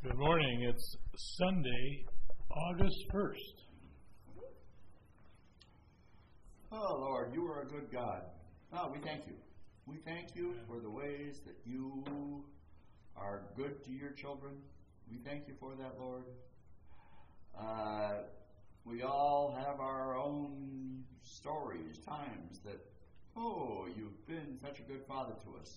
Good morning. It's Sunday, August 1st. Oh, Lord, you are a good God. Oh, we thank you. We thank you for the ways that you are good to your children. We thank you for that, Lord. We all have our own stories, times that, you've been such a good Father to us.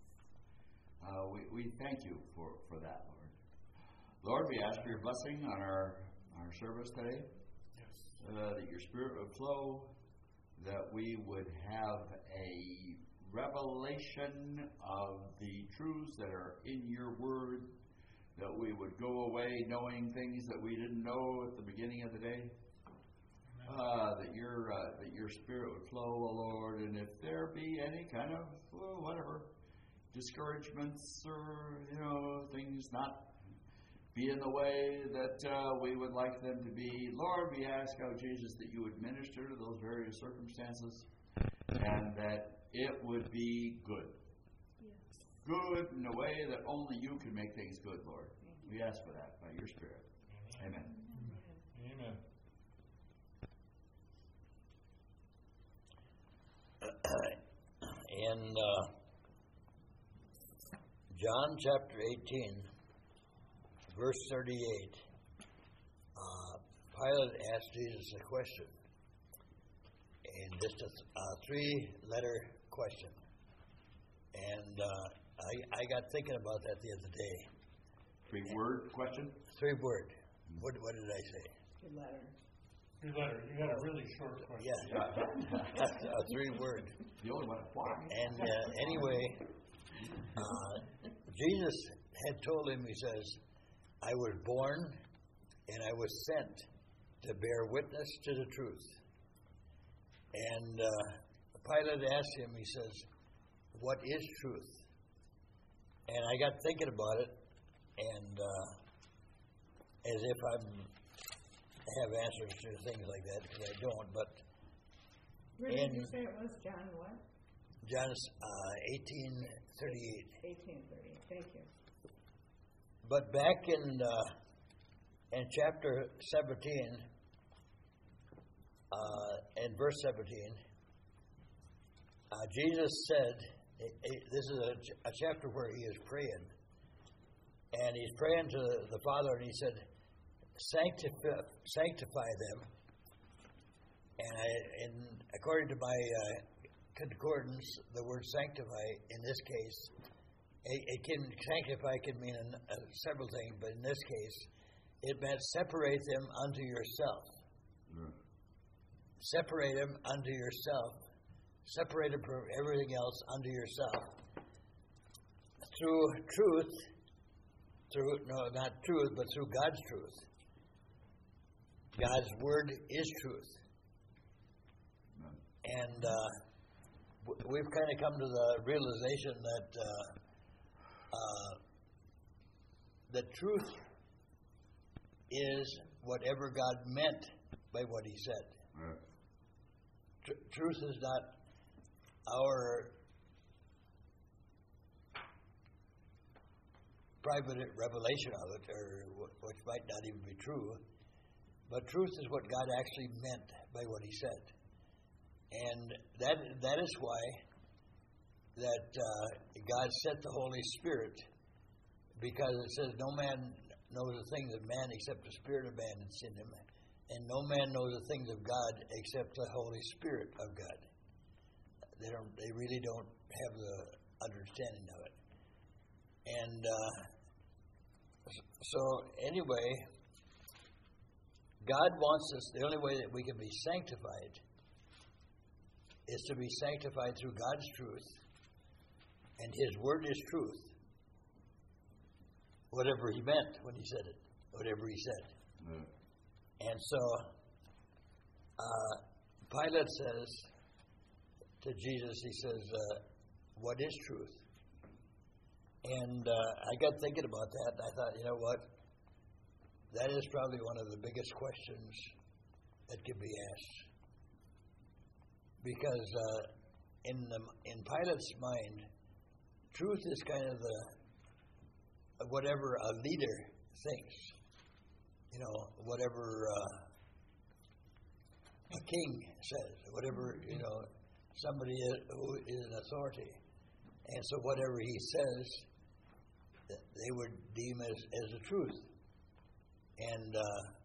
We thank you for that, Lord. Lord, we ask for your blessing on our service today. Yes. That your Spirit would flow, that we would have a revelation of the truths that are in your word, that we would go away knowing things that we didn't know at the beginning of the day. That your Spirit would flow, O Lord, and if there be any kind of discouragements or things not be in the way that we would like them to be, Lord, we ask, Jesus, that you would minister to those various circumstances and that it would be good. Yes. Good in a way that only you can make things good, Lord. We ask for that by your Spirit. Amen. Amen. In John chapter 18, verse 38, Pilate asked Jesus a question, and just a three-letter question. And I got thinking about that the other day. Three-word question? Three-word. What did I say? Good letter. Good letter. You got a really short question. Yeah. A three-word. The only one. Why? And anyway, Jesus had told him, he says, I was born and I was sent to bear witness to the truth. And Pilate asked him, he says, what is truth? And I got thinking about it, and as if I have answers to things like that, because I don't, but... Where did you say it was, John what? John 18:38. 18:38, thank you. But back in chapter 17, in verse 17, Jesus said, this is a chapter where he is praying, and he's praying to the Father, and he said, sanctify them. And according to my concordance, the word sanctify in this case, sanctify can mean several things, but in this case, it meant separate them unto yourself. Yeah. Separate them unto yourself. Separate them from everything else unto yourself. Through truth, not truth, but through God's truth. God's word is truth. And we've kind of come to the realization that the truth is whatever God meant by what he said. Right. Truth is not our private revelation of it, or which might not even be true, but truth is what God actually meant by what he said. And that is why that God sent the Holy Spirit, because it says no man knows the things of man except the Spirit of man that's in him, and no man knows the things of God except the Holy Spirit of God. They really don't have the understanding of it. And so anyway, God wants us, the only way that we can be sanctified is to be sanctified through God's truth, and his word is truth. Whatever he meant when he said it, whatever he said. Mm. And so Pilate says to Jesus, he says, what is truth? And I got thinking about that, and I thought, you know what? That is probably one of the biggest questions that can be asked. Because in Pilate's mind, truth is kind of whatever a leader thinks. You know, whatever a king says, whatever, you know, somebody who is an authority. And so whatever he says, they would deem as the truth. And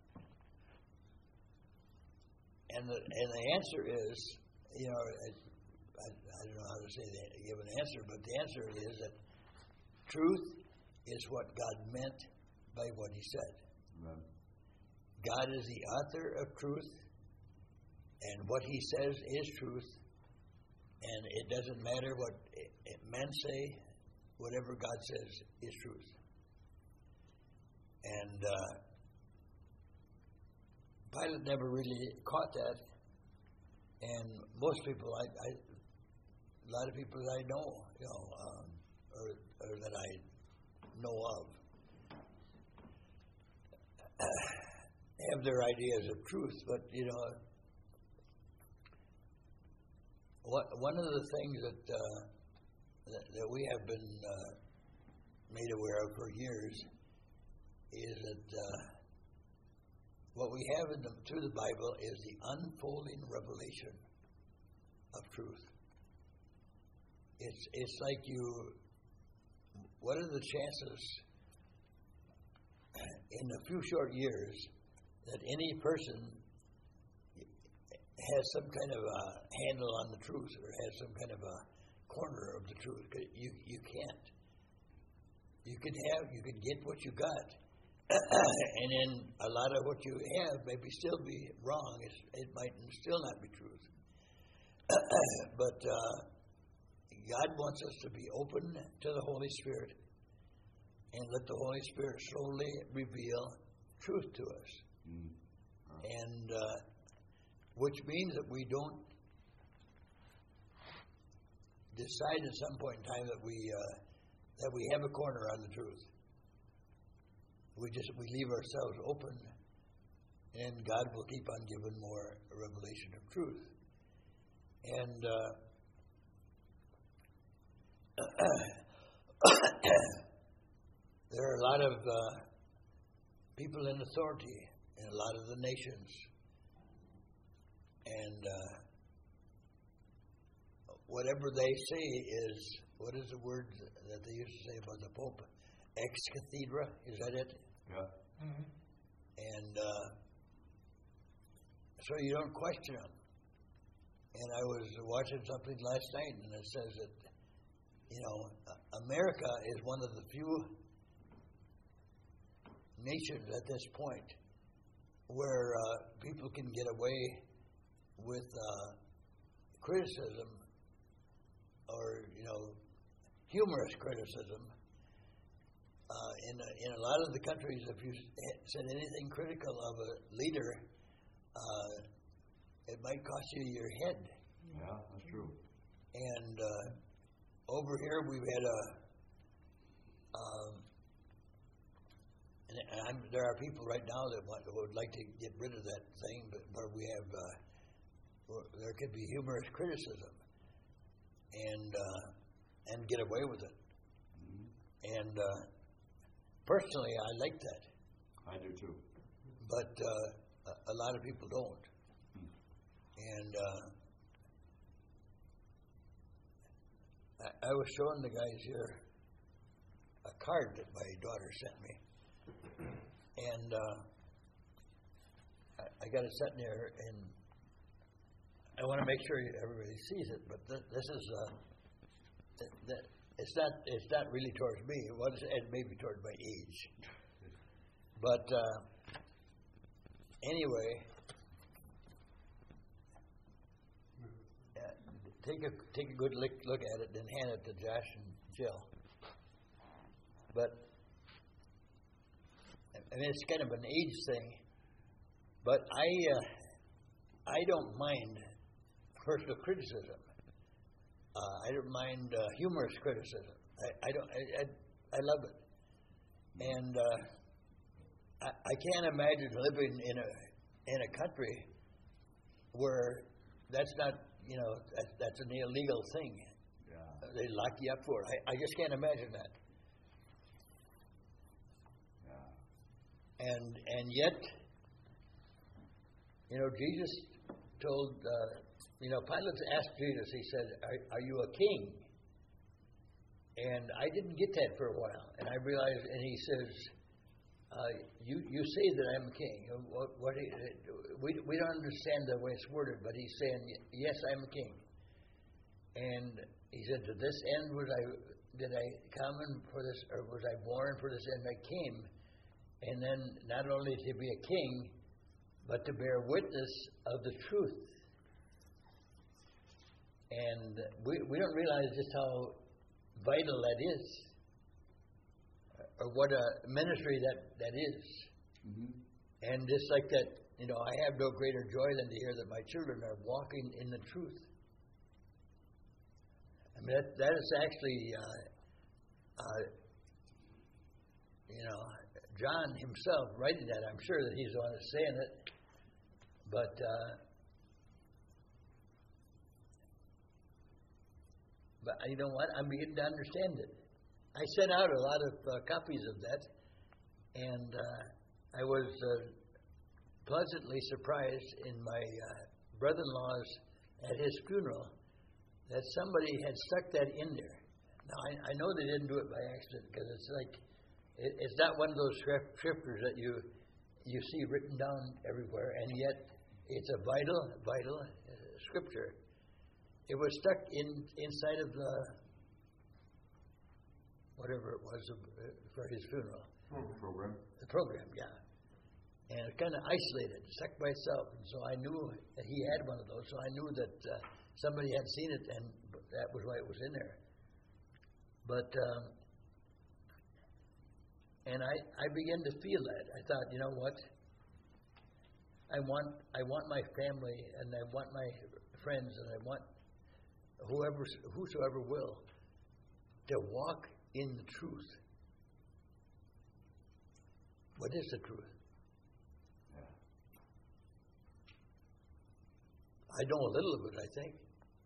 the answer is, you know, I don't know how to say that, give an answer, but the answer is that truth is what God meant by what He said. Right. God is the author of truth, and what He says is truth, and it doesn't matter what men say, whatever God says is truth. And Pilate never really caught that, and most people, a lot of people that I know, you know, or that I know of, have their ideas of truth. But you know, one of the things that we have been made aware of for years is that what we have through the Bible is the unfolding revelation of truth. It's like what are the chances in a few short years that any person has some kind of a handle on the truth or has some kind of a corner of the truth? You can't. You could get what you got, and then a lot of what you have maybe still be wrong. It might still not be truth. But God wants us to be open to the Holy Spirit and let the Holy Spirit slowly reveal truth to us. And which means that we don't decide at some point in time that we have a corner on the truth. We leave ourselves open, and God will keep on giving more revelation of truth. And there are a lot of people in authority in a lot of the nations, and whatever they say is, what is the word that they used to say about the Pope? Ex cathedra, is that it? Yeah. Mm-hmm. And so you don't question them. And I was watching something last night, and it says that, you know, America is one of the few nations at this point where people can get away with criticism, or, you know, humorous criticism. In a lot of the countries, if you said anything critical of a leader, it might cost you your head. Yeah, that's true. And over here, we've had there are people right now that would like to get rid of that thing, but where we have there could be humorous criticism and get away with it. Mm-hmm. And personally, I like that. I do too. But a lot of people don't. And I was showing the guys here a card that my daughter sent me. And I got it sitting there, and I want to make sure everybody sees it. But this is it's not really towards me. It may be towards my age. But anyway, take a good look at it, then hand it to Josh and Jill. But I mean, it's kind of an age thing. But I don't mind personal criticism. I don't mind humorous criticism. I love it. And I can't imagine living in a country where that's not, you know, that's an illegal thing. Yeah. They lock you up for it. I just can't imagine that. Yeah. And yet, Jesus told, Pilate asked Jesus, he said, are you a king? And I didn't get that for a while. And I realized, and he says, you say that I'm a king. We don't understand the way it's worded, but he's saying, yes, I'm a king. And he said, to this end did I come for this, or was I born for this end? I came. And then not only to be a king, but to bear witness of the truth. And we don't realize just how vital that is, or what a ministry that is. Mm-hmm. And just like that, I have no greater joy than to hear that my children are walking in the truth. I mean, that is actually, John himself writing that. I'm sure that he's the one that's saying it. But you know what? I'm beginning to understand it. I sent out a lot of copies of that, and I was pleasantly surprised in my brother-in-law's, at his funeral, that somebody had stuck that in there. Now, I know they didn't do it by accident, because it's like, it's not one of those scriptures that you see written down everywhere, and yet it's a vital scripture. It was stuck inside of the, whatever it was for his funeral. Program. The program, yeah. And it kind of isolated, stuck by itself. And so I knew that he had one of those, so I knew that somebody had seen it, and that was why it was in there. But, and I began to feel that. I thought, you know what? I want my family, and I want my friends, and I want whosoever will, to walk in the truth. What is the truth? Yeah. I know a little of it, I think.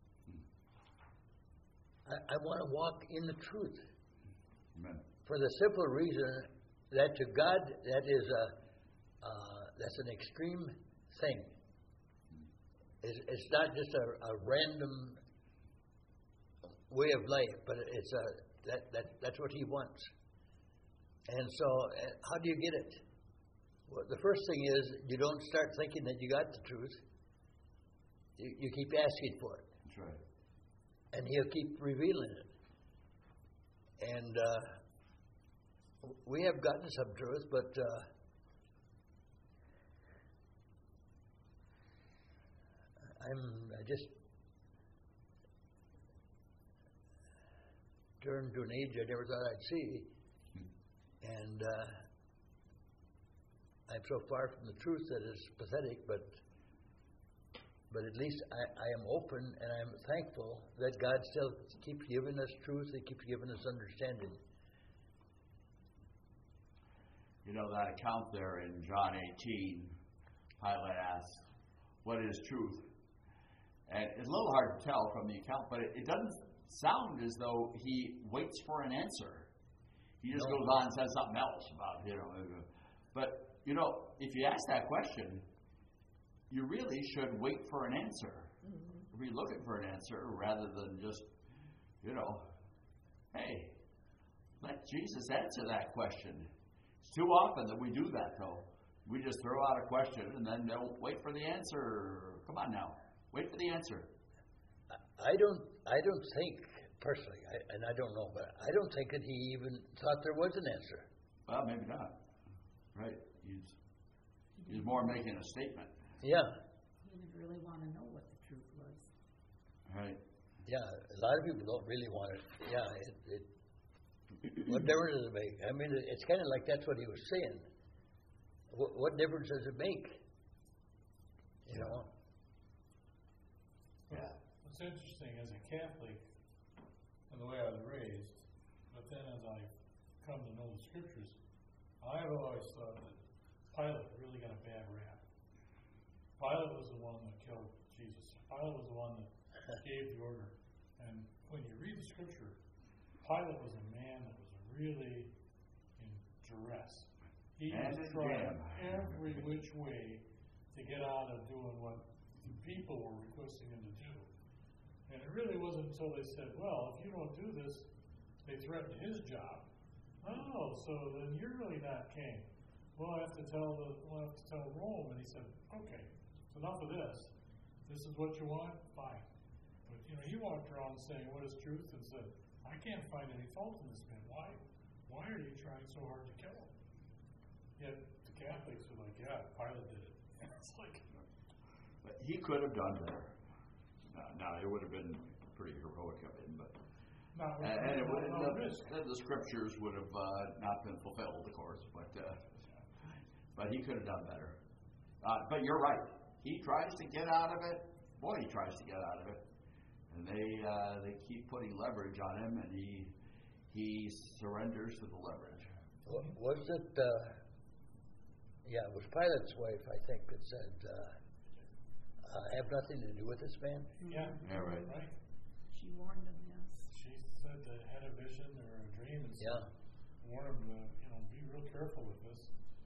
I want to walk in the truth. Amen. For the simple reason that to God, that is that's an extreme thing. It's not just a random way of life, but it's that's what He wants. And so, how do you get it? Well, the first thing is you don't start thinking that you got the truth. You keep asking for it. That's right. And He'll keep revealing it. And we have gotten some truth, but I just turned to an age I never thought I'd see, and I'm so far from the truth that it's pathetic, but at least I am open, and I'm thankful that God still keeps giving us truth, He keeps giving us understanding. You know, that account there in John 18, Pilate asks, what is truth? And it's a little hard to tell from the account, but it doesn't sound as though he waits for an answer. He just goes on and says something else about, But, if you ask that question, you really should wait for an answer. Mm-hmm. Be looking for an answer rather than just, hey, let Jesus answer that question. It's too often that we do that, though. We just throw out a question and then don't wait for the answer. Come on now, wait for the answer. I don't think personally, and I don't know, but I don't think that he even thought there was an answer. Well, maybe not. Right? He's more making a statement. Yeah. He didn't really want to know what the truth was. Right. Yeah, a lot of people don't really want it. Yeah, what difference does it make? I mean, it's kind of like that's what he was saying. What difference does it make? Yeah. It's interesting as a Catholic, and the way I was raised, but then as I come to know the Scriptures, I've always thought that Pilate really got a bad rap. Pilate was the one that killed Jesus. Pilate was the one that gave the order. And when you read the Scripture, Pilate was a man that was really in duress. He And was in trying jam. every which way to get out of doing what the people were requesting him to do. And it really wasn't until they said, well, if you don't do this, they threatened his job. Oh, so then you're really not king. We'll have to tell Rome. And he said, okay, it's enough of this. This is what you want? Fine. But, he walked around saying what is truth and said, I can't find any fault in this man. Why are you trying so hard to kill him? Yet the Catholics are like, yeah, Pilate did it. And it's like, But he could have done better. Now, it would have been pretty heroic of him, but and it would the scriptures would have not been fulfilled, of course. But he could have done better. But you're right. He tries to get out of it. Boy, he tries to get out of it, and they keep putting leverage on him, and he surrenders to the leverage. Was it? Yeah, it was Pilate's wife, I think, that said, "Have nothing to do with this man." Yeah, right. She warned him, yes. She said that had a vision or a dream and said, warned him to be real careful with this.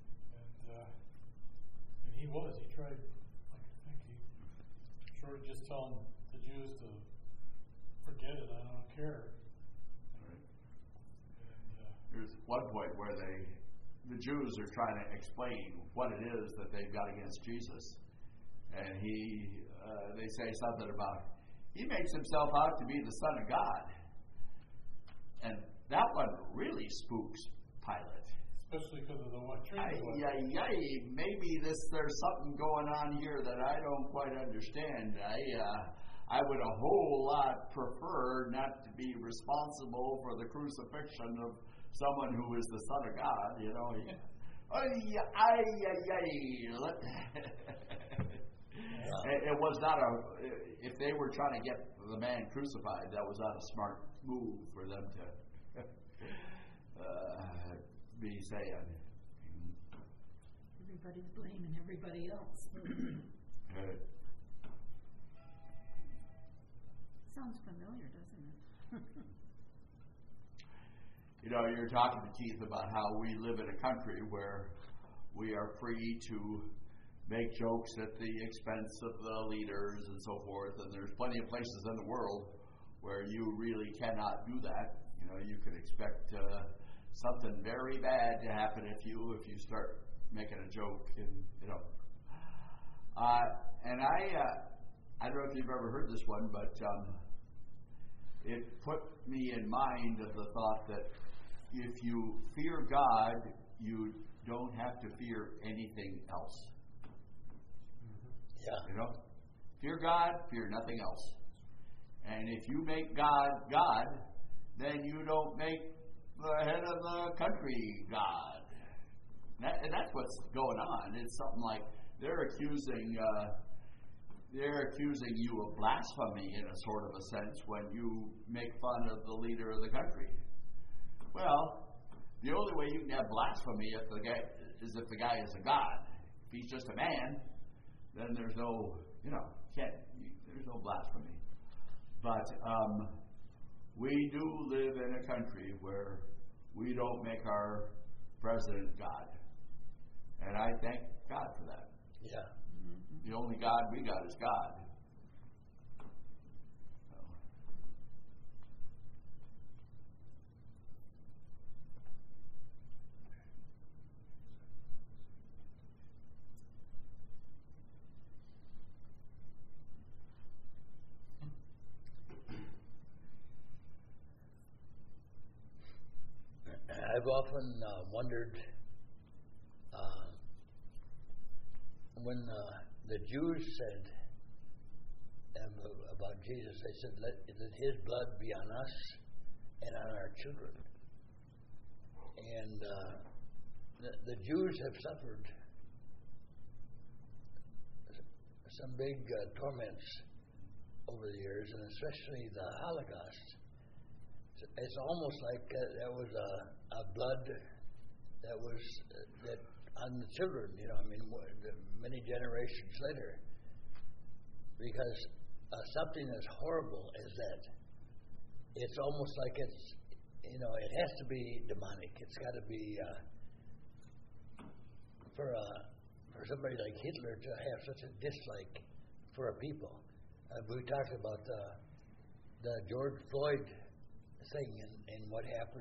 And he was. He tried. Like I think he short of just telling the Jews to forget it. I don't care. Right. There's one point where the Jews are trying to explain what it is that they've got against Jesus, and they say something about he makes himself out to be the Son of God, and that one really spooks Pilate. Especially because of the one tree. Maybe there's something going on here that I don't quite understand. I would a whole lot prefer not to be responsible for the crucifixion of someone who is the Son of God, It was not if they were trying to get the man crucified, that was not a smart move for them to be saying. Everybody's blaming everybody else. Sounds familiar, doesn't it? You're talking to Keith about how we live in a country where we are free to make jokes at the expense of the leaders and so forth, and there's plenty of places in the world where you really cannot do that. You can expect something very bad to happen if you start making a joke, and and I don't know if you've ever heard this one, but it put me in mind of the thought that if you fear God, you don't have to fear anything else. Yeah. Fear God, fear nothing else. And if you make God God, then you don't make the head of the country God. And that's what's going on. It's something like they're accusing you of blasphemy in a sort of a sense when you make fun of the leader of the country. Well, the only way you can have blasphemy is if the guy is a god. If he's just a man, then there's no, there's no blasphemy. But we do live in a country where we don't make our president God. And I thank God for that. Yeah. The only God we got is God. I've often wondered when the Jews said about Jesus, they said, let his blood be on us and on our children. And the Jews have suffered some big torments over the years, and especially the Holocaust. It's almost like there was a blood that was that on the children, many generations later, because something as horrible as that, it's almost like it has to be demonic. It's got to be for somebody like Hitler to have such a dislike for a people. We talked about the George Floyd thing and what happened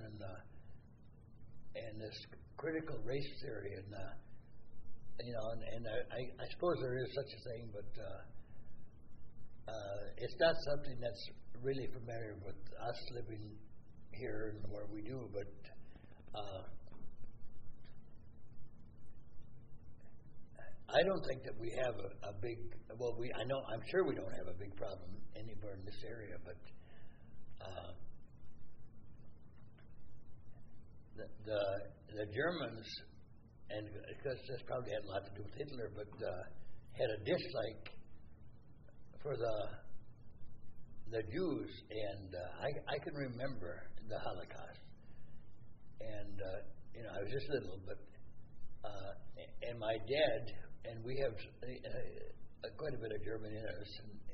in this critical race theory, and I suppose there is such a thing, but it's not something that's really familiar with us living here and where we do, but I don't think that we have a big. Well, I'm sure we don't have a big problem anywhere in this area, but the Germans, and because this probably had a lot to do with Hitler, but had a dislike for the Jews, and I can remember the Holocaust, and I was just little, but and my dad, and we have quite a bit of German in us,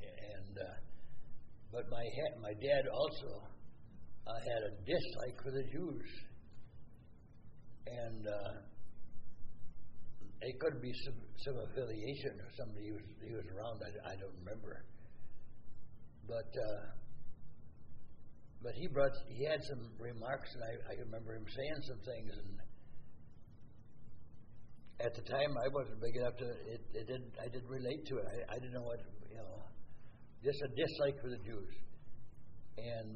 but my dad also had a dislike for the Jews, and it could be some affiliation or somebody he was around. I don't remember, but he had some remarks, and I remember him saying some things, and at the time I wasn't big enough to I didn't relate to it. I didn't know what, just a dislike for the Jews. And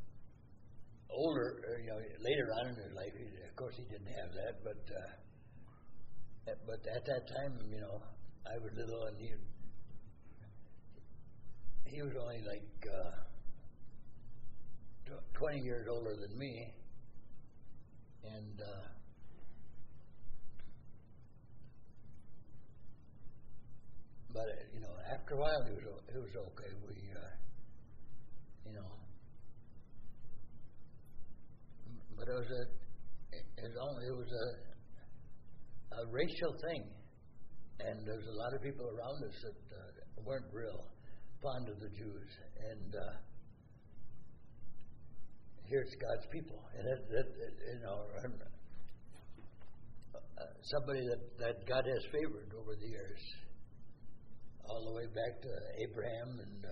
later on in his life, of course he didn't have that, but at that time, I was little, and he was only like 20 years older than me, and but after a while, it was okay. But it was a racial thing, and there's a lot of people around us that weren't real fond of the Jews, and here's God's people, and somebody that God has favored over the years, all the way back to Abraham and.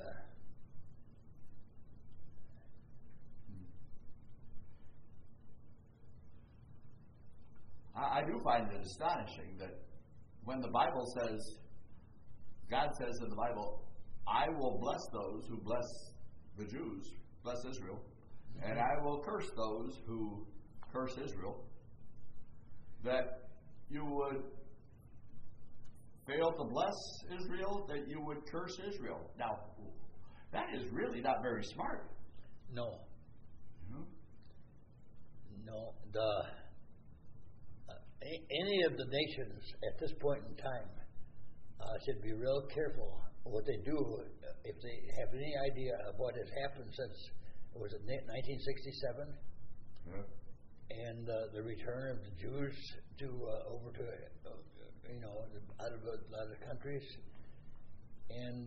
I do find it astonishing that when the Bible says, God says in the Bible, I will bless those who bless the Jews, bless Israel, and I will curse those who curse Israel, that you would fail to bless Israel, that you would curse Israel. Now, that is really not very smart. No. Mm-hmm. No. Any of the nations at this point in time should be real careful what they do if they have any idea of what has happened since, was it 1967? Yeah. And the return of the Jews over to out of a lot of countries, and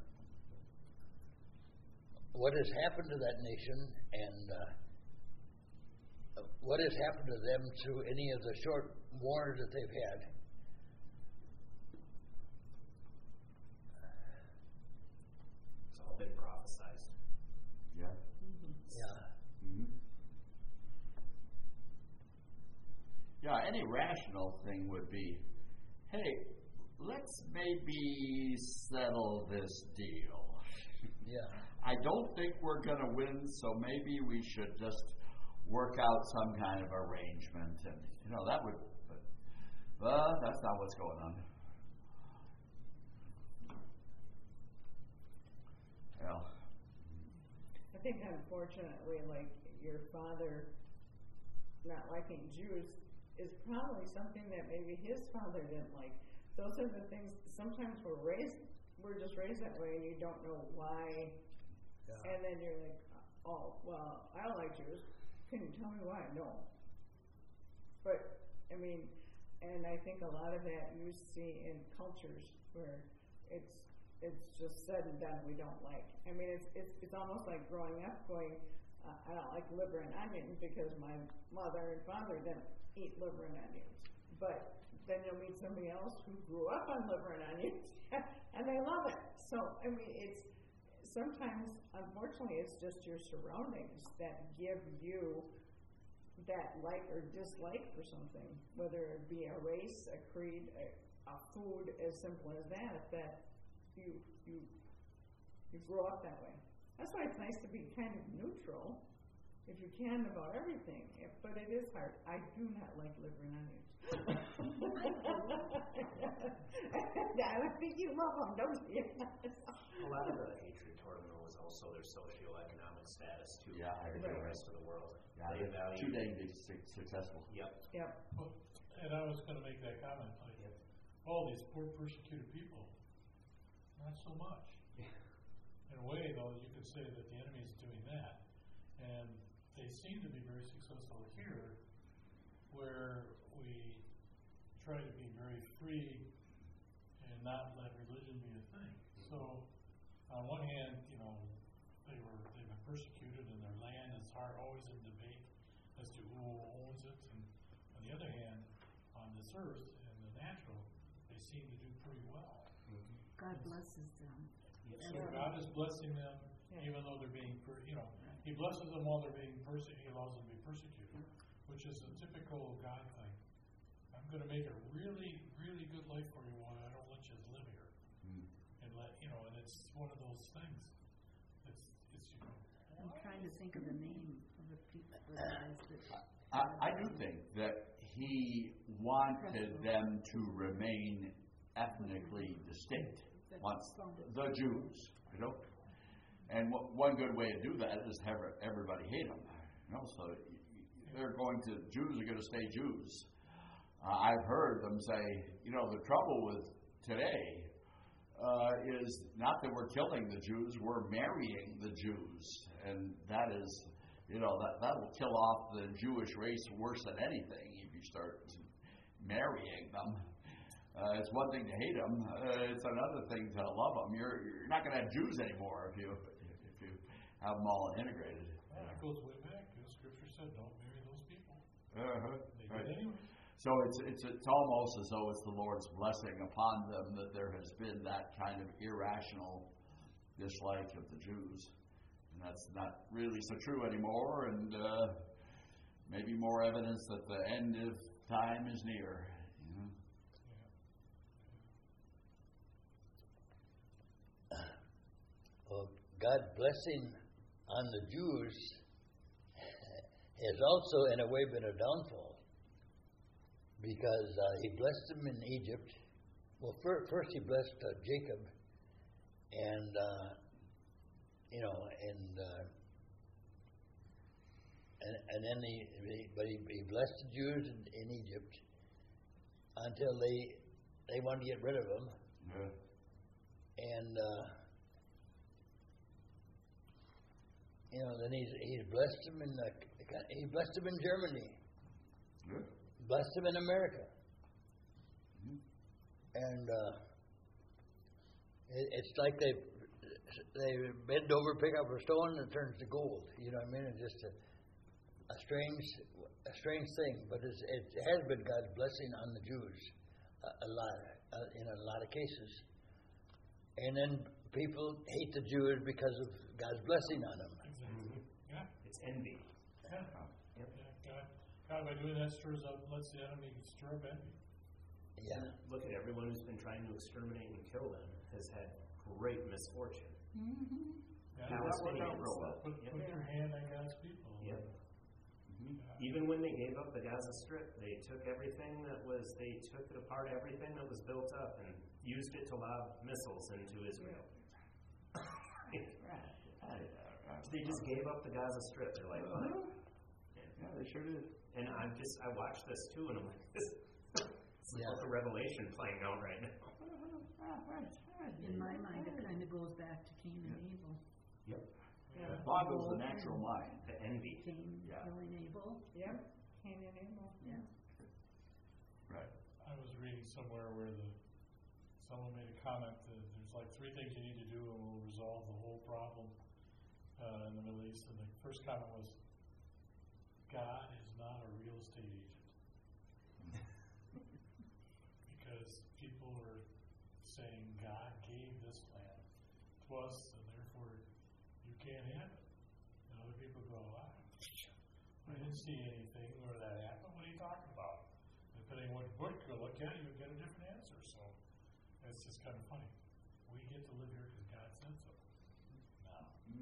what has happened to that nation, and what has happened to them through any of the short wars that they've had. It's all been prophesized. Yeah. Mm-hmm. Yeah. Mm-hmm. Yeah, any rational thing would be, hey, let's maybe settle this deal. Yeah. I don't think we're going to win, so maybe we should just work out some kind of arrangement. And, that would, but that's not what's going on. Yeah. I think, unfortunately, like your father not liking Jews is probably something that maybe his father didn't like. Those are the things, sometimes we're just raised that way, and you don't know why. Yeah. And then you're like, oh, well, I don't like Jews. Can you tell me why? No. But, and I think a lot of that you see in cultures where it's just said and done we don't like. It's almost like growing up going, I don't like liver and onions because my mother and father didn't eat liver and onions. But then you'll they'll meet somebody else who grew up on liver and onions, and they love it. So, I mean, it's sometimes, unfortunately, it's just your surroundings that give you that like or dislike for something, whether it be a race, a creed, a food, as simple as that you grow up that way. That's why it's nice to be kind of neutral, if you can, about everything. But it is hard. I do not like liver and onions. I think you love them, don't you? A lot of the hatred toward them is also their socioeconomic status too. Yeah, I compared to agree. the rest of the world. Yeah, They value. too dang big successful. Yep. Yep. Well, and I was going to make that comment, like, all these poor persecuted people, not so much. In a way, though, you could say that the enemy is doing that, and they seem to be very successful here, where we try to be very free and not let religion be a thing. So, on one hand, they've been persecuted, and their land is always in debate as to who owns it. And on the other hand, on this earth, in the natural, they seem to do pretty well. God blesses them. So God is blessing them, even though they're being, He blesses them while they're being persecuted. He allows them to be persecuted, which is a typical God thing. I'm going to make a really, really good life for you while I don't let you live here, and and it's one of those things. I'm trying to think of the name of the people, the guys that. I do think that he wanted them to remain ethnically distinct. Wants the Jews, and one good way to do that is have everybody hate them. So Jews are going to stay Jews. I've heard them say, the trouble with today is not that we're killing the Jews, we're marrying the Jews, and that is, that'll kill off the Jewish race worse than anything if you start marrying them. It's one thing to hate them; it's another thing to love them. You're not going to have Jews anymore if you have them all integrated. Well, that goes way back. Scripture said, "Don't marry those people." They did anyway. So it's almost as though it's the Lord's blessing upon them that there has been that kind of irrational dislike of the Jews, and that's not really so true anymore. And maybe more evidence that the end of time is near. Well, God's blessing on the Jews has also, in a way, been a downfall, because He blessed them in Egypt. Well, first He blessed Jacob, and then He blessed the Jews in Egypt until they wanted to get rid of Him, and. Then he's blessed them he blessed them in Germany, blessed them in America, and it's like they bend over, pick up a stone, and it turns to gold. You know what I mean? It's just a strange thing, but it has been God's blessing on the Jews a lot in a lot of cases, and then people hate the Jews because of God's blessing on them. It's envy. Yeah. God, by doing that, lets the enemy stir up envy. Yeah. Look at everyone who's been trying to exterminate and kill them has had great misfortune. Yeah, put your hand on God's people. Yep. Even when they gave up the Gaza Strip, they took they took apart everything that was built up and used it to lob missiles into Israel. They just gave up the Gaza Strip. They're like, what? Yeah, they sure did. And I watched this too, and I'm like, this is like a revelation playing out right now. In my mind, it kind of goes back to Cain and Abel. Yep. Yeah. It boggles the natural mind. The envy. Cain killing Abel. Yep. Cain and Abel. Yeah. Right. I was reading somewhere where someone made a comment that there's like 3 things you need to do and will resolve the whole problem in the Middle East. And the first comment was, God is not a real estate agent. saying God gave this land to us, and therefore you can't have it. And other people go, I didn't see anything where that happened. What are you talking about? Depending on what book you look at, you'll get a different answer. So it's just kind of funny. We get to live here because God said so. No.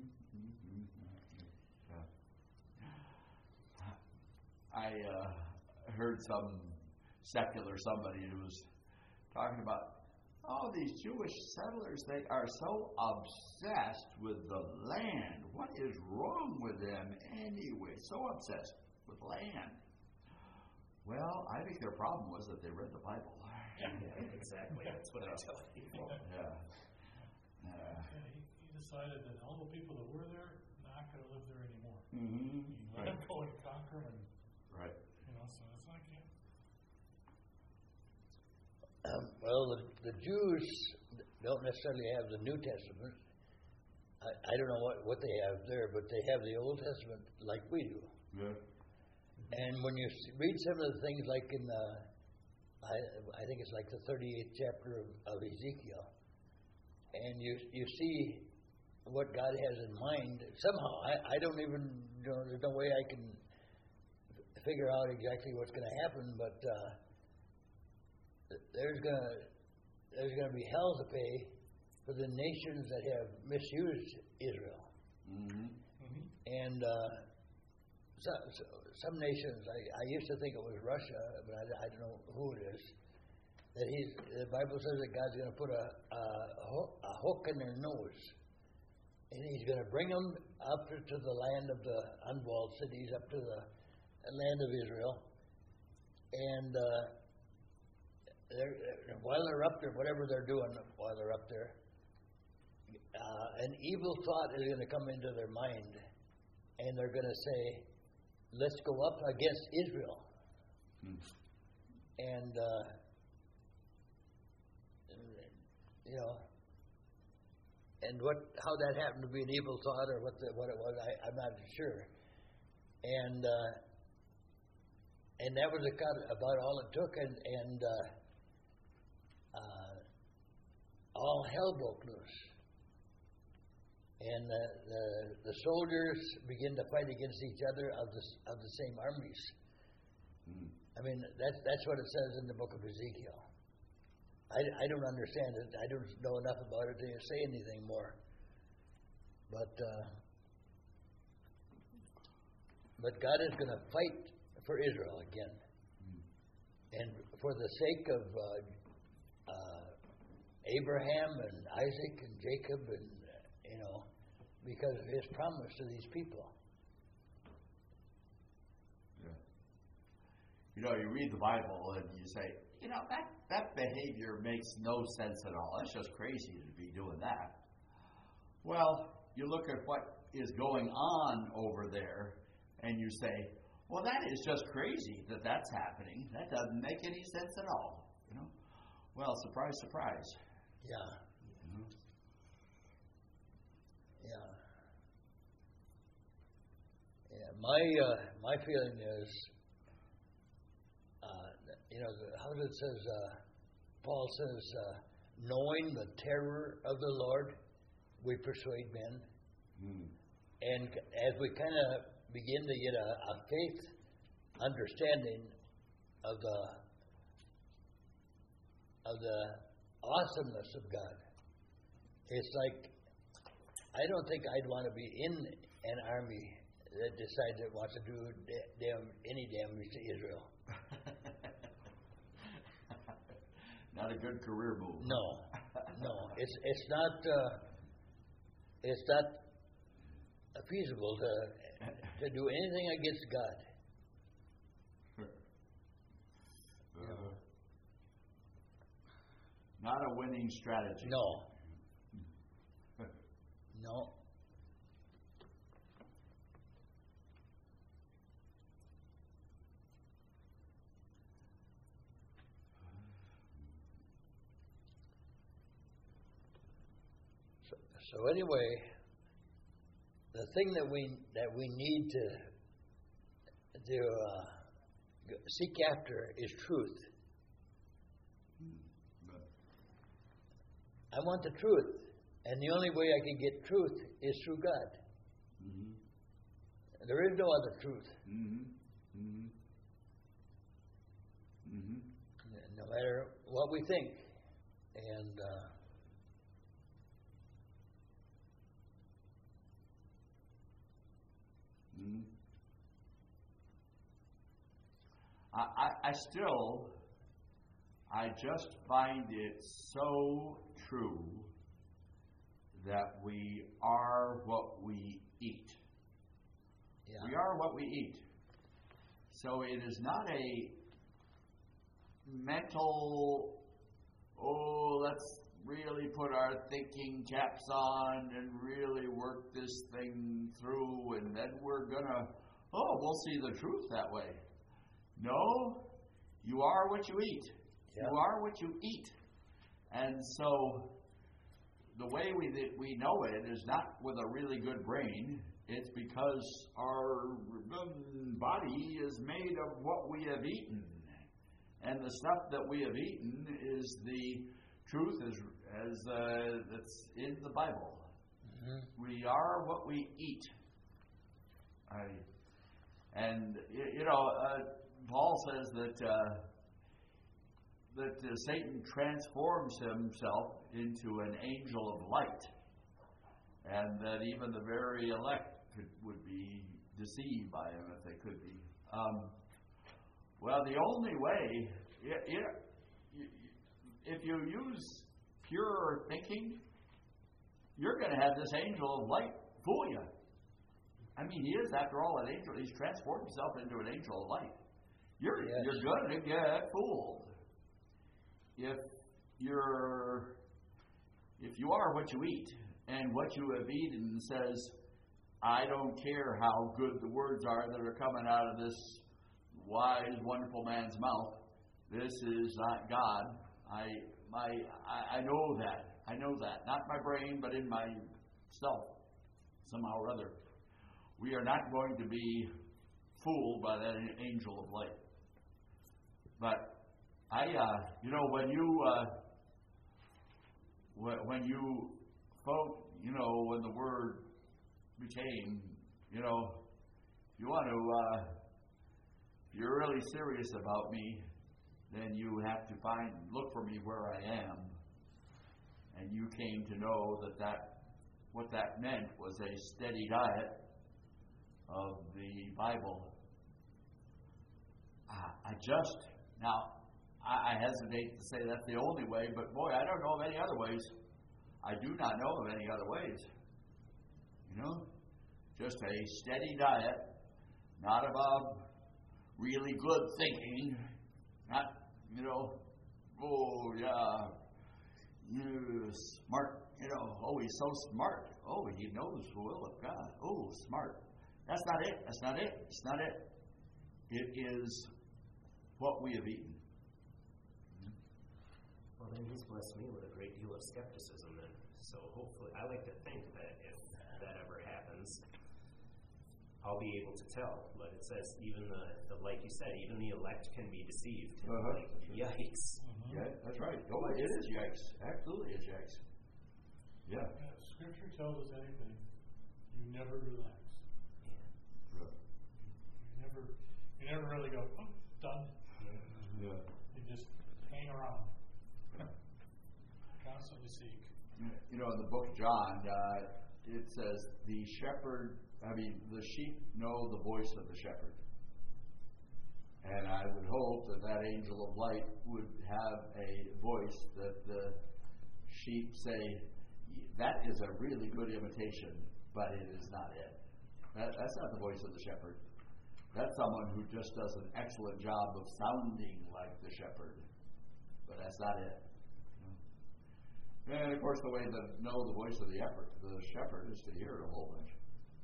I heard some secular somebody who was talking about, these Jewish settlers, they are so obsessed with the land. What is wrong with them anyway? So obsessed with land. Well, I think their problem was that they read the Bible. Yeah, exactly. That's what I tell people. Yeah. He decided that all the people that were there not going to live there anymore. Mm-hmm. He let them go and conquer them, and Right. so it's like him. Well, the Jews don't necessarily have the New Testament. I don't know what they have there, but they have the Old Testament like we do. Yeah. And when you read some of the things like in, I think it's like the 38th chapter of Ezekiel, and you see what God has in mind, somehow, I don't even, there's no way I can figure out exactly what's going to happen, but there's going to be hell to pay for the nations that have misused Israel. Mm-hmm. And some nations, I used to think it was Russia, but I don't know who it is, that the Bible says that God's going to put a hook in their nose, and He's going to bring them up to the land of the unwalled cities, up to the land of Israel, and while they're up there, whatever they're doing while they're up there, an evil thought is going to come into their mind, and they're going to say, let's go up against Israel. And, and how that happened to be an evil thought or what it was, I'm not sure. And that was about all it took, and all hell broke loose. And the soldiers begin to fight against each other of the same armies. I mean, that's what it says in the book of Ezekiel. I don't understand it. I don't know enough about it to say anything more. But God is going to fight for Israel again. And for the sake of Abraham and Isaac and Jacob, and because of His promise to these people. Yeah. You read the Bible and you say, that behavior makes no sense at all. That's just crazy to be doing that. Well, you look at what is going on over there and you say, well, that is just crazy that that's happening. That doesn't make any sense at all. Well, surprise, surprise. Yeah. Yeah. My feeling is, how it says, Paul says, knowing the terror of the Lord, we persuade men. And as we kind of begin to get a faith understanding of the awesomeness of God, it's like, I don't think I'd want to be in an army that decides it wants to do any damage to Israel. Not a good career move. No, it's not feasible to do anything against God. Not a winning strategy. No. So anyway, the thing that we need to seek after is truth. I want the truth. And the only way I can get truth is through God. Mm-hmm. There is no other truth. Mm-hmm. Mm-hmm. Mm-hmm. No matter what we think. And Mm-hmm. I just find it so true that we are what we eat. yeah. We are what we eat. So it is not a mental, let's really put our thinking caps on and really work this thing through, and then we're gonna, we'll see the truth that way. No, you are what you eat. Yeah. You are what you eat. And so the way we know it is not with a really good brain. It's because our body is made of what we have eaten. And the stuff that we have eaten is the truth as that's in the Bible. Mm-hmm. We are what we eat. Paul says that Satan transforms himself into an angel of light, and that even the very elect would be deceived by him if they could be. Well, the only way, if you use pure thinking, you're going to have this angel of light fool you. I mean, he is, after all, an angel. He's transformed himself into an angel of light. You're going to get fooled. If you are what you eat, and what you have eaten says, I don't care how good the words are that are coming out of this wise, wonderful man's mouth, this is not God. I know that. I know that. Not my brain, but in myself, somehow or other. We are not going to be fooled by that angel of light. But when you folk, when the word became, if you want to, if you're really serious about me, then you have to look for me where I am. And you came to know that what that meant was a steady diet of the Bible. I hesitate to say that's the only way, but boy, I don't know of any other ways. I do not know of any other ways. Just a steady diet, not about really good thinking, not, you smart, he's so smart. Oh, he knows the will of God. Oh, smart. That's not it. That's not it. It's not it. It is what we have eaten. Well, then he's blessed me with a great deal of skepticism then. So hopefully, I like to think that if that ever happens, I'll be able to tell. But it says even the like you said, even the elect can be deceived. Uh-huh. Like, yikes. Mm-hmm. Yeah, that's right. Oh, it is yikes. Absolutely is yikes. Yeah. If Scripture tells us anything, you never relax. Yeah. You never really go, done. Yeah. You just hang around. Constantly seek. In the book of John, it says the sheep know the voice of the shepherd. And I would hope that angel of light would have a voice that the sheep say, that is a really good imitation, but it is not it. That's not the voice of the shepherd. That's someone who just does an excellent job of sounding like the shepherd, but that's not it. And of course, the way to know the voice of the shepherd is to hear it a whole bunch.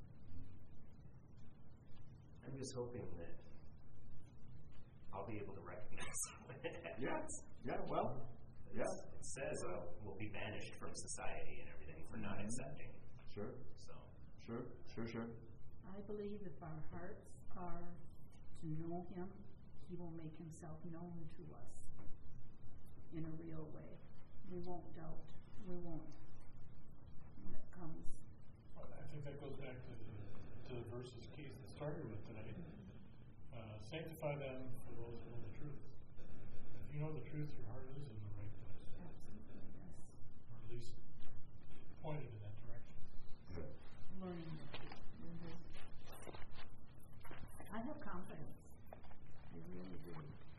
I'm just hoping that I'll be able to recognize when it happens. Yeah. Well. Yeah. It says we'll be banished from society and everything for not accepting. Sure. So. Sure. I believe if our hearts are to know Him, He will make Himself known to us in a real way. We won't doubt. we won't when it comes. Well, I think that goes back to the verses Keith started with tonight. Sanctify them for those who know the truth. If you know the truth, your heart is in the right place. Absolutely, yes. Or at least pointed in that direction. Good. Learning the truth. I have confidence. I really do.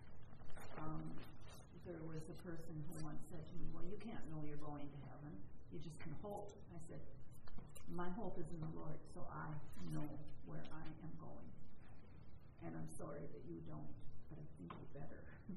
There was a person who once said to me, well, you can't know you're going to heaven. You just can hope. I said, my hope is in the Lord, so I know where I am going. And I'm sorry that you don't, but I think you better.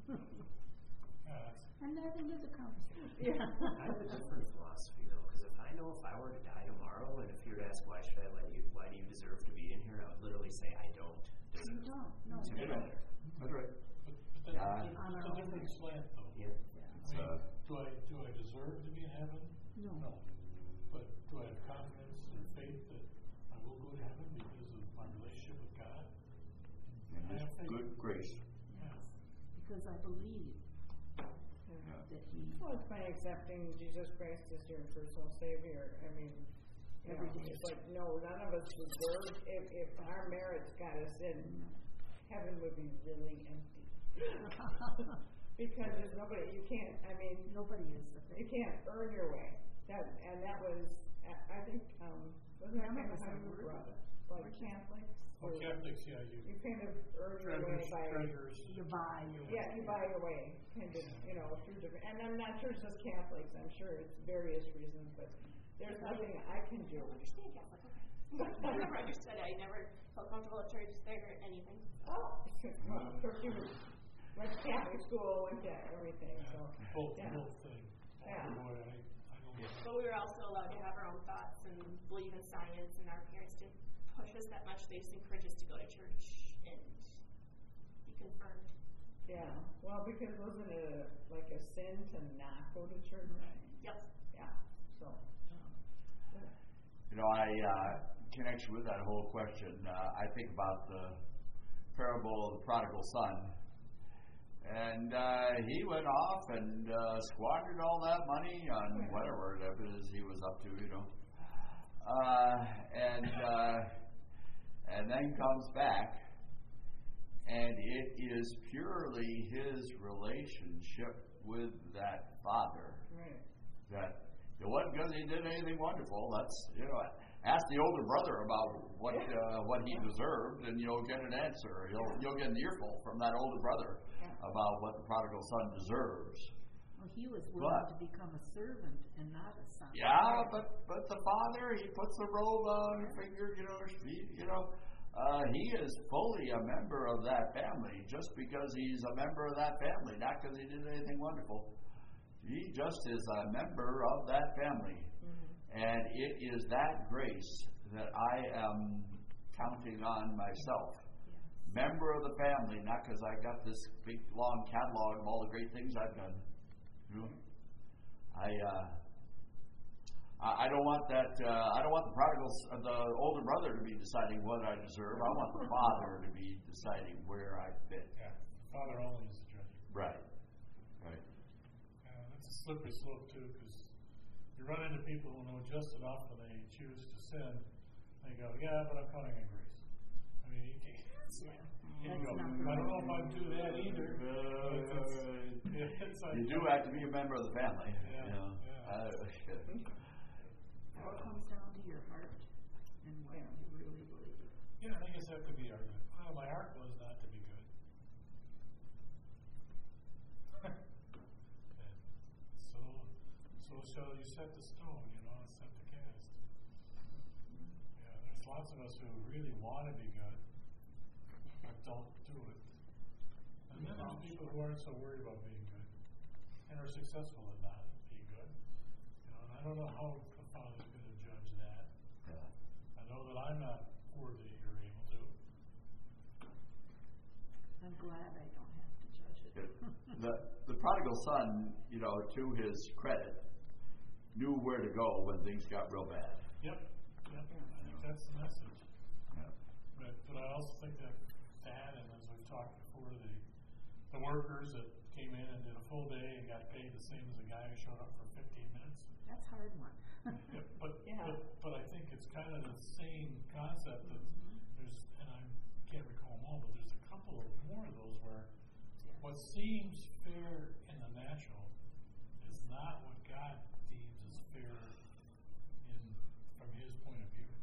And that ended the conversation. Yeah. I have a different philosophy though, because if I know if I were to die tomorrow, and if you were to ask why do you deserve to be in here, I would literally say I don't deserve. You don't. No. to be there. That's right. But it's a different slant, though. Yeah. Yeah. I mean, do I deserve to be in heaven? No. But do I have confidence or faith that I will go to heaven because of my relationship with God? And I have His faith. good grace. Yes. Because I believe that He. Well, it's by accepting Jesus Christ as your personal Savior. I mean, Every day. it's like, no, none of us deserve. If our merits got us in, heaven would be really empty. Because there's nobody, you can't, I mean, Nobody is the you faith. can't earn your way. That was, I think, wasn't that kind of how you were brought up? Like Catholics? Well, Catholics, yeah, You kind of earn your way by, treasures. You buy your yeah, you buy your way, kind of, through different, and I'm not sure it's just Catholics, I'm sure it's various reasons, but there's nothing I can do. I understand Catholic, okay. I never understood it. I never felt comfortable at church there or anything. Oh, well, of course you went to Catholic school, went to everything, so. Both Yeah. thing. Yeah. Boy, I don't But we were also allowed to have our own thoughts and believe in science, and our parents didn't push us that much. They just encouraged us to go to church and be confirmed. Yeah, well, because wasn't it like a sin to not go to church? Yep. Yeah, so. Connection with that whole question, I think about the parable of the prodigal son. And he went off and squandered all that money on whatever it is he was up to, and then comes back, and it is purely his relationship with that father. Right. That it wasn't because he did anything wonderful. That's ask the older brother about what he deserved, and you'll get an answer. You'll get an earful from that older brother about what the prodigal son deserves. Well, he was willing to become a servant and not a son. Yeah, but the father, he puts the robe on his finger, he is fully a member of that family just because he's a member of that family, not because he did anything wonderful. He just is a member of that family. Mm-hmm. And it is that grace that I am counting on myself. Member of the family, not because I got this big long catalog of all the great things I've done. I don't want that. I don't want the older brother to be deciding what I deserve. I want the father to be deciding where I fit. Yeah, the father only is the judge. Right. That's a slippery slope too, because you run into people who know just enough when they choose to sin. They go, yeah, but I'm counting on grace. I mean, you can't. I don't know if I'd do that either. You do have to be a member of the family. It all comes down to your heart and what you really believe. Yeah, I guess that could be argued. Well, my heart was not to be good. So shall you set the stone, and set the cast. Yeah, there's lots of us who really want to be good, but don't do it. And then there's people who aren't so worried about being good and are successful at not being good. And I don't know how the Father's going to judge that. I know that I'm not worthy or able to. I'm glad I don't have to judge it. The prodigal son, to his credit, knew where to go when things got real bad. Yep. I think that's the message. Yeah. But I also think that, and as we've talked before, the workers that came in and did a full day and got paid the same as a guy who showed up for 15 minutes, That's a hard one. Yeah, Yeah. but I think it's kind of the same concept of there's, and I can't recall them all, but there's a couple of more of those where what seems fair in the natural is not what God deems as fair from His point of view.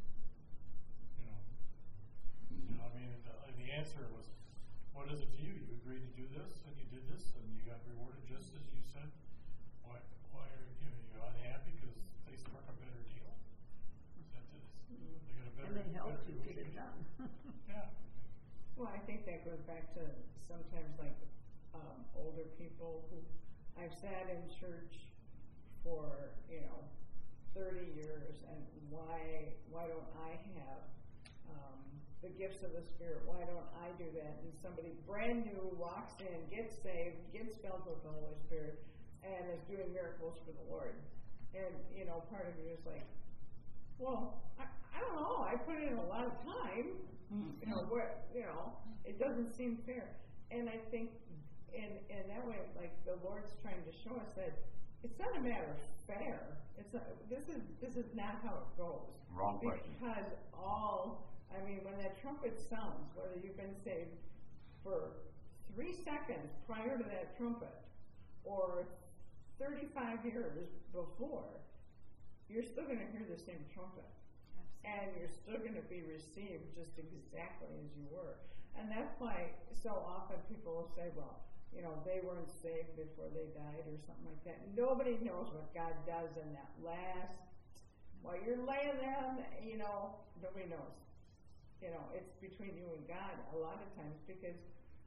I mean, the answer was, what is it to you? You agreed to do this, and you did this, and you got rewarded just as you said. Why are you unhappy because they struck a better deal? They got a better. And they helped you better get it done. Yeah. Well, I think that goes back to sometimes like older people who I've sat in church for 30 years, and why don't I have the gifts of the Spirit? Why don't I do that? And somebody brand new walks in, gets saved, gets filled with the Holy Spirit, and is doing miracles for the Lord. And part of you is like, well, I don't know. I put in a lot of time. It doesn't seem fair. And I think in that way, like the Lord's trying to show us that it's not a matter of fair. It's not, this is not how it goes. Wrong question. Because when that trumpet sounds, whether you've been saved for 3 seconds prior to that trumpet or 35 years before, you're still going to hear the same trumpet. And you're still going to be received just exactly as you were. And that's why so often people will say, well, they weren't saved before they died or something like that. Nobody knows what God does in that last, while you're laying there, nobody knows. It's between you and God a lot of times, because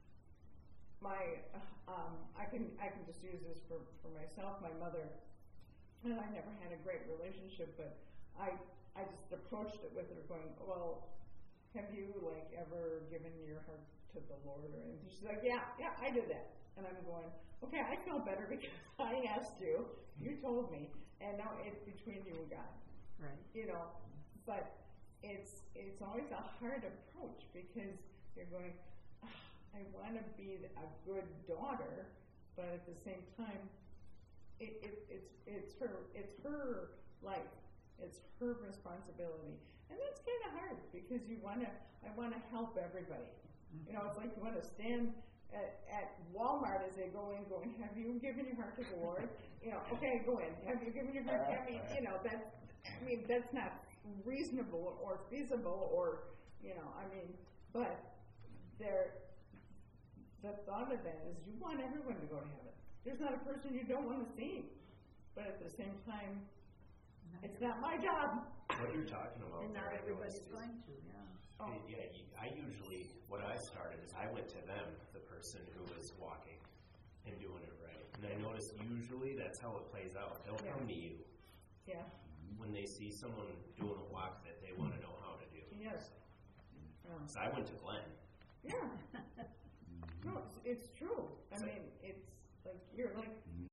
I can just use this for myself. My mother and I never had a great relationship, but I just approached it with her going, well, have you ever given your heart to the Lord or anything? She's like, yeah, I did that. And I'm going, okay, I feel better because I asked you, you told me, and now it's between you and God. Right. But it's always a hard approach, because you're going, I want to be a good daughter, but at the same time, it's her life, it's her responsibility, and that's kind of hard, because I want to help everybody. It's like you want to stand at Walmart as they go in, going, have you given your heart to the Lord? Okay, go in. Have you given your heart? That's not reasonable or feasible, or but the thought of that is you want everyone to go to heaven. There's not a person you don't want to see, but at the same time, it's not my job. What you're talking about, And not there, everybody's is, going to, yeah. Oh. Yeah, what I started is I went to them, the person who was walking and doing it right. And I noticed usually that's how it plays out. They'll come to you. Yeah. When they see someone doing a walk that they want to know how to do. Yes. So I went to Glenn. Yeah. No, it's true. It's like you're like